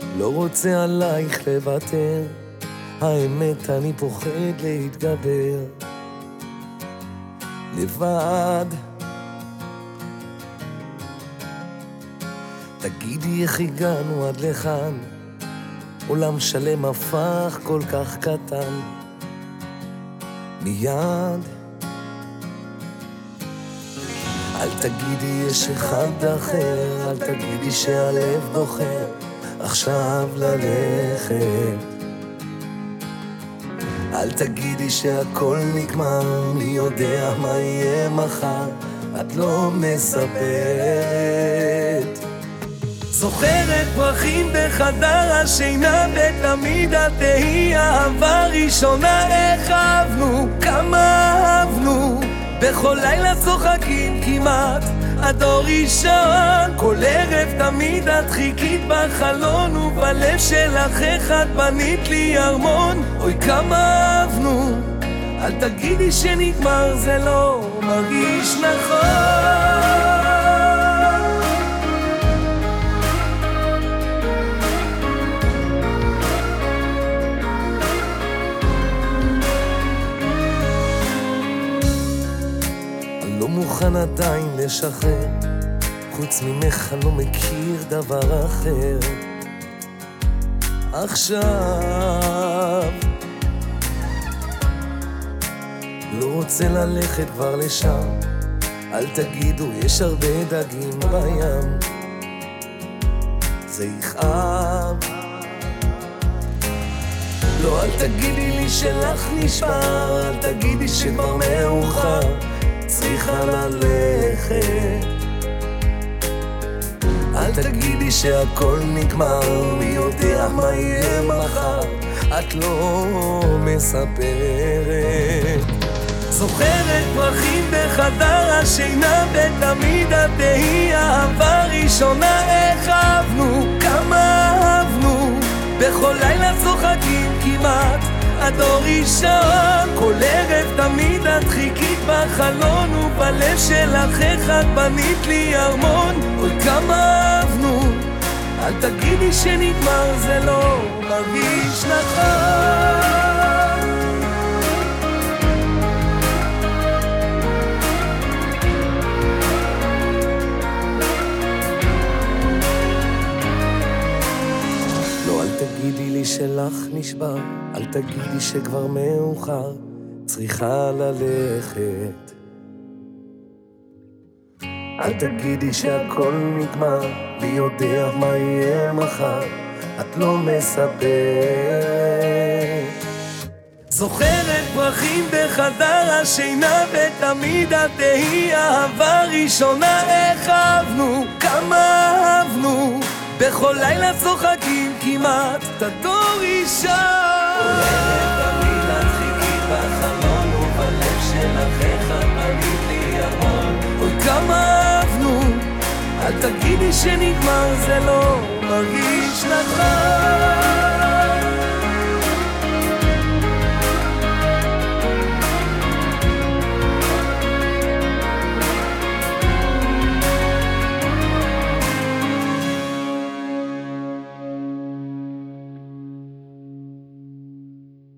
לא רוצה עלייך לוותר, האמת אני פוחד להתגבר. לבד תגידי איך הגענו עד לכאן, עולם שלם הפך כל כך קטן. מיד אל תגידי יש אחד אחר, אל תגידי שהלב בוחר עכשיו ללכת. אל תגידי שהכל נגמר, מי יודע מה יהיה מחר, את לא מספרת. זוכרת פרחים בחדר השינה, ותמיד את תהי אהבה ראשונה. איך אהבנו, כמה אהבנו, בכל לילה צוחקים כמעט עד אור ראשון. כל ערב תמיד את חיכית בחלון, ובלב שלך אחד בנית לי ארמון. אוי כמה אהבנו, אל תגידי שנגמר, זה לא מרגיש נכון. לא מוכן עדיין לשחרר, חוץ ממך אני לא מכיר דבר אחר. עכשיו לא רוצה ללכת כבר לשם, אל תגידו יש הרבה דגים בים, זה יכאב. לא, אל תגידי לי שלך נשבר, אל תגידי שכבר מאוחר, צריכה ללכת. אל תגידי שהכל נגמר, מי יודע מה יהיה מחר, את לא מספרת. זוכרת פרחים בחדר השינה, ותמיד את תהי אהבה ראשונה. איך אהבנו, כמה אהבנו, בכל לילה צוחקים כמעט עד אור ראשון. כל ערב תמיד את חיכית בחלון, ובלב שלך אחד בנית לי ארמון. אוי כמה אהבנו, אל תגידי שנגמר, זה לא מרגיש נכון. לא, אל תגידי לי שלך נשבר, אל תגידי שכבר מאוחר, צריכה ללכת. אל תגידי שהכל נגמר, מי יודע מה יהיה מחר, את לא מספרת. זוכרת פרחים בחדר השינה, ותמיד את תהי אהבה ראשונה. איך אהבנו, כמה אהבנו, בכל לילה צוחקים כמעט עד אור ראשון. כל ערב תמיד את חיכית בחלון, ובלב שלך אחד בנית לי ארמון. אוי כמה אהבנו, אל תגידי שנגמר, זה לא מרגיש נכון.